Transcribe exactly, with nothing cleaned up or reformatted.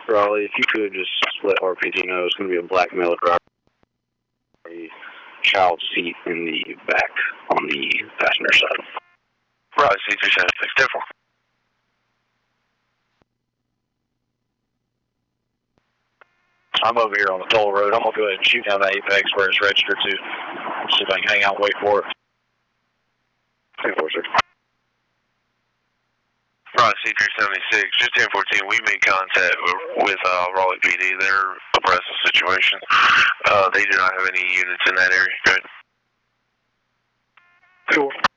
Raleigh, if you could just let R P D know it's going to be a black male driver, a child seat in the back on the passenger side. Raleigh, C two seventy-six, ten four. I'm over here on the toll road. I'm going to go ahead and shoot down the Apex where it's registered to. See if I can hang out and wait for it. ten four, sir. Raleigh, C three seventy-six, just ten fourteen. We made contact with uh, Raleigh P D. They're abreast of the situation. Uh, they do not have any units in that area. Good. Cool.